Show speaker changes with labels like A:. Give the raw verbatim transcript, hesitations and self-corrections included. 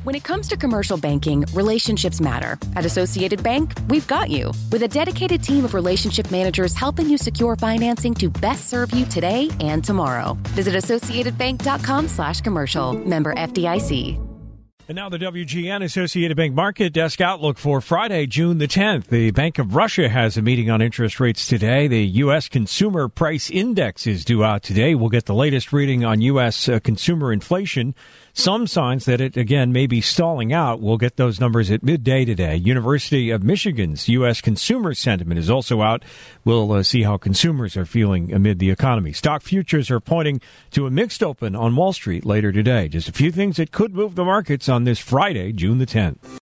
A: When it comes to commercial banking, relationships matter. At Associated Bank, we've got you. With a dedicated team of relationship managers helping you secure financing to best serve you today and tomorrow. Visit associatedbank.com slash commercial. Member F D I C.
B: And now the W G N Associated Bank Market Desk Outlook for Friday, June the tenth. The Bank of Russia has a meeting on interest rates today. The U S Consumer Price Index is due out today. We'll get the latest reading on U S uh, consumer inflation. Some signs that it, again, may be stalling out. We'll get those numbers at midday today. University of Michigan's U S consumer sentiment is also out. We'll uh, see how consumers are feeling amid the economy. Stock futures are pointing to a mixed open on Wall Street later today. Just a few things that could move the markets on this Friday, June the tenth.